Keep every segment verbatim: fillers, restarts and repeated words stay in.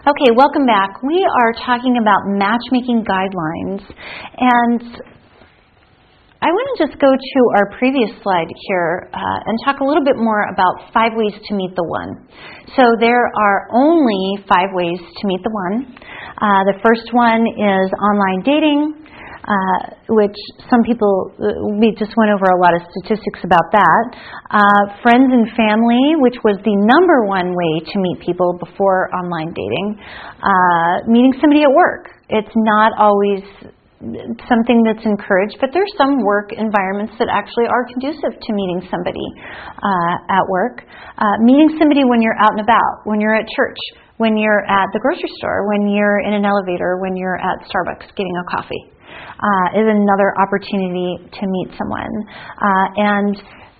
Okay, welcome back. We are talking about matchmaking guidelines, and I want to just go to our previous slide here uh, and talk a little bit more about five ways to meet the one. So there are only five ways to meet the one. Uh, the first one is online dating, uh, which some people, we just went over a lot of statistics about that. Uh, friends and family, which was the number one way to meet people before online dating. Uh, meeting somebody at work. It's not always something that's encouraged, but there's some work environments that actually are conducive to meeting somebody uh, at work. Uh, meeting somebody when you're out and about, when you're at church, when you're at the grocery store, when you're in an elevator, when you're at Starbucks getting a coffee, uh, is another opportunity to meet someone. Uh, and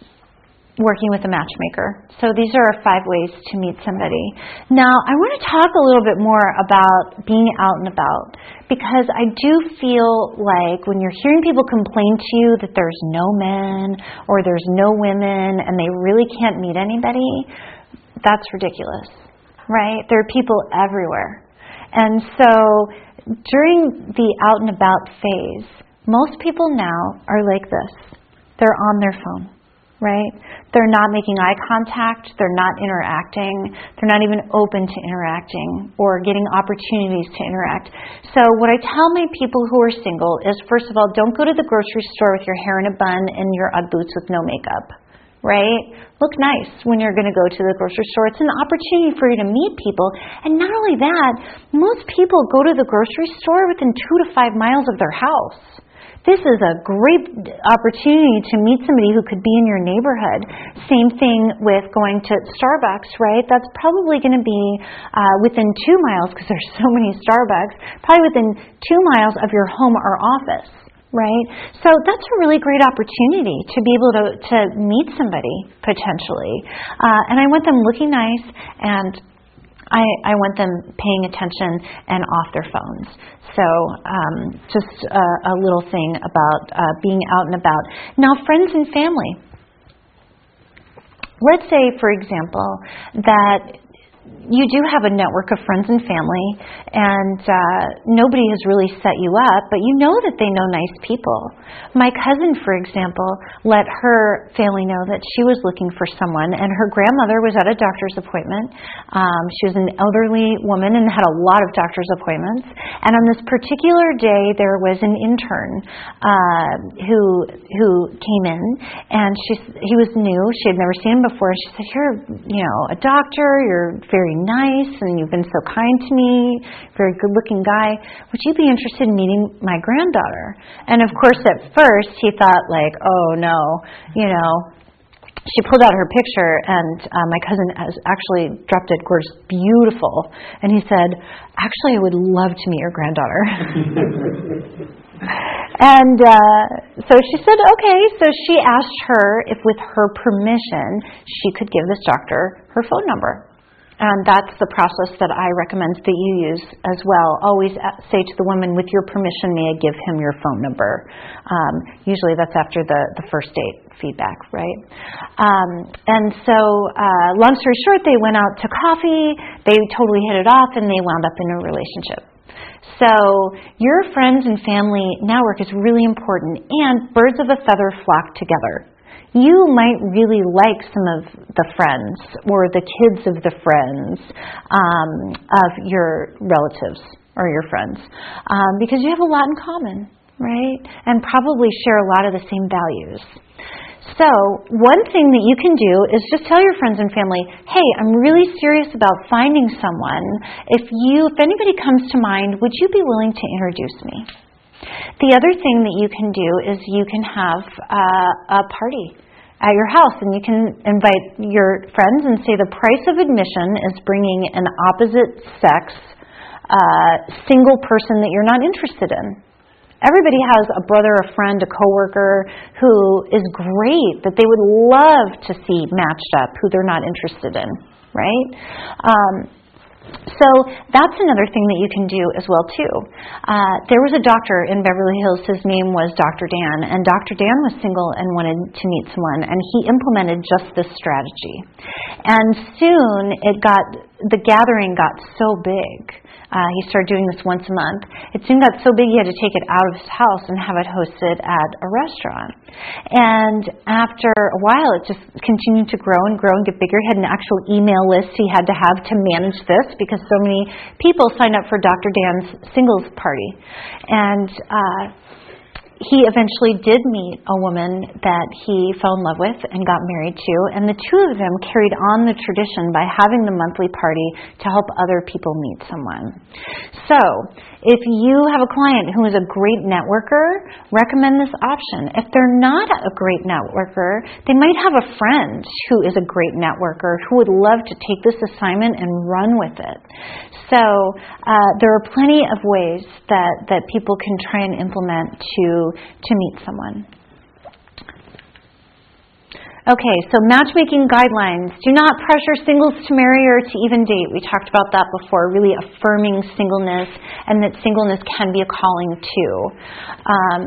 working with a matchmaker. So these are our five ways to meet somebody. Now, I want to talk a little bit more about being out and about, because I do feel like when you're hearing people complain to you that there's no men or there's no women and they really can't meet anybody, that's ridiculous, right? There are people everywhere. And so during the out and about phase, most people now are like this. They're on their phone. Right? They're not making eye contact. They're not interacting. They're not even open to interacting or getting opportunities to interact. So what I tell my people who are single is, first of all, don't go to the grocery store with your hair in a bun and your Ugg boots with no makeup. Right? Look nice when you're going to go to the grocery store. It's an opportunity for you to meet people. And not only that, most people go to the grocery store within two to five miles of their house. This is a great opportunity to meet somebody who could be in your neighborhood. Same thing with going to Starbucks, right? That's probably going to be uh, within two miles, because there's so many Starbucks, probably within two miles of your home or office, right? So that's a really great opportunity to be able to, to meet somebody, potentially. Uh, and I want them looking nice, and I, I want them paying attention and off their phones. So um, just a, a little thing about uh, being out and about. Now, friends and family. Let's say, for example, that you do have a network of friends and family, and uh, nobody has really set you up, but you know that they know nice people. My cousin, for example, let her family know that she was looking for someone, and her grandmother was at a doctor's appointment. Um, she was an elderly woman and had a lot of doctor's appointments. And on this particular day, there was an intern uh, who who came in, and she he was new. She had never seen him before. She said, "You're, you know, a doctor. You're very nice, and you've been so kind to me, very good-looking guy. Would you be interested in meeting my granddaughter?" And of course, at first, he thought like, oh no, you know. She pulled out her picture, and uh, my cousin has actually dropped it, gorgeous, beautiful. And he said, "Actually, I would love to meet your granddaughter." And uh, so she said, okay. So she asked her if, with her permission, she could give this doctor her phone number. And that's the process that I recommend that you use as well. Always say to the woman, with your permission, may I give him your phone number? Um, usually that's after the, the first date feedback, right? Um, and so, uh, long story short, they went out to coffee, they totally hit it off, and they wound up in a relationship. So your friends and family network is really important, and birds of a feather flock together. You might really like some of the friends or the kids of the friends um, of your relatives or your friends um, because you have a lot in common, right? And probably share a lot of the same values. So one thing that you can do is just tell your friends and family, hey, I'm really serious about finding someone. If you, if anybody comes to mind, would you be willing to introduce me? The other thing that you can do is you can have uh, a party at your house, and you can invite your friends and say the price of admission is bringing an opposite sex uh, single person that you're not interested in. Everybody has a brother, a friend, a coworker who is great, that they would love to see matched up, who they're not interested in, right? Um, So that's another thing that you can do as well, too. Uh, there was a doctor in Beverly Hills. His name was Doctor Dan, and Doctor Dan was single and wanted to meet someone, and he implemented just this strategy. And soon it got the gathering got so big. Uh, he started doing this once a month. It soon got so big he had to take it out of his house and have it hosted at a restaurant. And after a while, it just continued to grow and grow and get bigger. He had an actual email list he had to have to manage this because so many people signed up for Doctor Dan's singles party. And uh, he eventually did meet a woman that he fell in love with and got married to, and the two of them carried on the tradition by having the monthly party to help other people meet someone. So, if you have a client who is a great networker, recommend this option. If they're not a great networker, they might have a friend who is a great networker who would love to take this assignment and run with it. So uh, there are plenty of ways that, that people can try and implement to, to meet someone. Okay, so matchmaking guidelines. Do not pressure singles to marry or to even date. We talked about that before, really affirming singleness and that singleness can be a calling too. Um,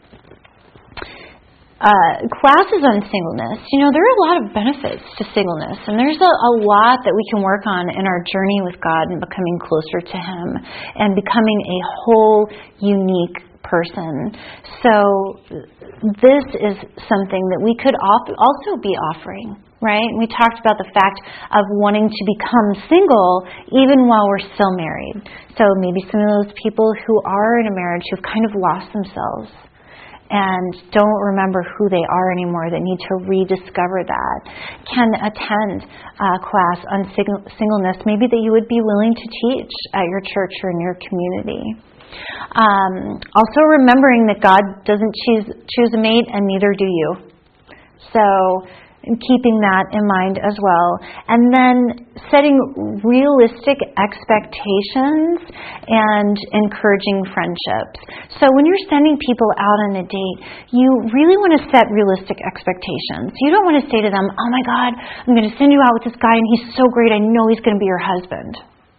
uh, classes on singleness. You know, there are a lot of benefits to singleness, and there's a, a lot that we can work on in our journey with God and becoming closer to Him and becoming a whole, unique person. So this is something that we could also be offering, right? We talked about the fact of wanting to become single even while we're still married. So maybe some of those people who are in a marriage who've kind of lost themselves and don't remember who they are anymore, that need to rediscover that, can attend a class on sing- singleness, maybe that you would be willing to teach at your church or in your community. Um, also remembering that God doesn't choose, choose a mate, and neither do you. So keeping that in mind as well. And then setting realistic expectations and encouraging friendships. So when you're sending people out on a date, you really want to set realistic expectations. You don't want to say to them, oh my God, I'm going to send you out with this guy and he's so great, I know he's going to be your husband.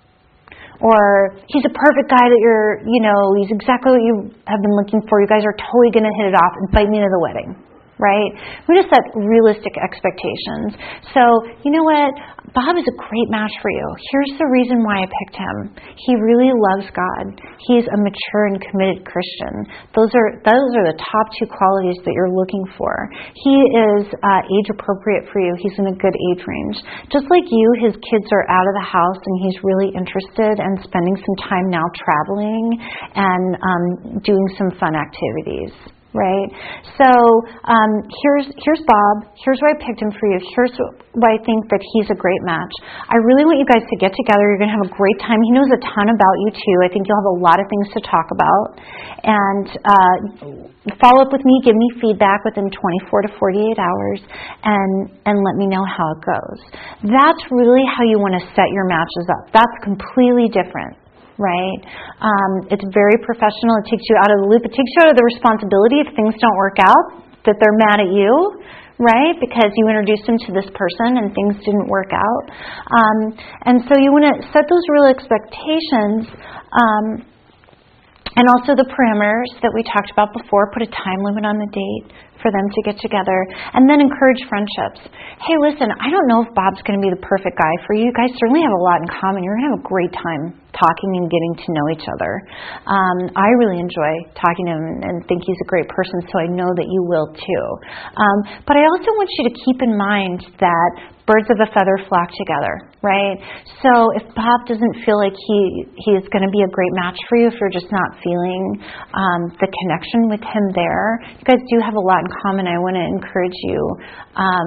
Or he's a perfect guy that you're, you know, he's exactly what you have been looking for. You guys are totally going to hit it off. Invite me to the wedding. Right? We just set realistic expectations. So, you know what? Bob is a great match for you. Here's the reason why I picked him. He really loves God. He's a mature and committed Christian. Those are those are the top two qualities that you're looking for. He is uh, age appropriate for you. He's in a good age range. Just like you, his kids are out of the house and he's really interested in spending some time now traveling and um, doing some fun activities. Right? So um, here's here's Bob. Here's why I picked him for you. Here's why I think that he's a great match. I really want you guys to get together. You're going to have a great time. He knows a ton about you too. I think you'll have a lot of things to talk about. And uh, follow up with me. Give me feedback within twenty-four to forty-eight hours, and and let me know how it goes. That's really how you want to set your matches up. That's completely different. Right? Um, it's very professional. It takes you out of the loop. It takes you out of the responsibility if things don't work out, that they're mad at you, right? Because you introduced them to this person and things didn't work out. Um, and so you want to set those real expectations, um, and also the parameters that we talked about before. Put a time limit on the date for them to get together, and then encourage friendships. Hey, listen, I don't know if Bob's going to be the perfect guy for you. You guys certainly have a lot in common. You're going to have a great time talking and getting to know each other. Um, I really enjoy talking to him and think he's a great person, so I know that you will too. Um, but I also want you to keep in mind that birds of a feather flock together, right? So if Bob doesn't feel like he, he is going to be a great match for you, if you're just not feeling um, the connection with him there, you guys do have a lot in common. I want to encourage you um,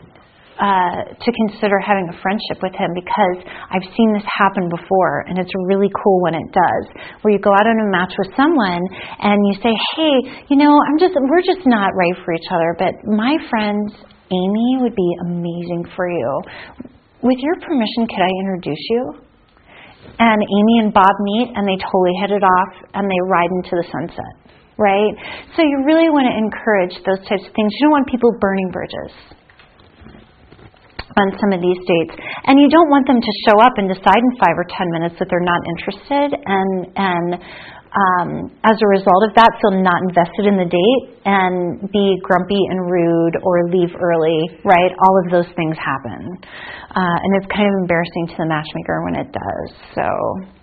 uh, to consider having a friendship with him, because I've seen this happen before, and it's really cool when it does, where you go out on a match with someone and you say, hey, you know, I'm just we're just not right for each other, but my friend Amy would be amazing for you. With your permission, could I introduce you? And Amy and Bob meet, and they totally hit it off, and they ride into the sunset, right? So you really want to encourage those types of things. You don't want people burning bridges on some of these dates. And you don't want them to show up and decide in five or ten minutes that they're not interested and and um, as a result of that, feel not invested in the date and be grumpy and rude or leave early, right? All of those things happen. Uh, and it's kind of embarrassing to the matchmaker when it does. So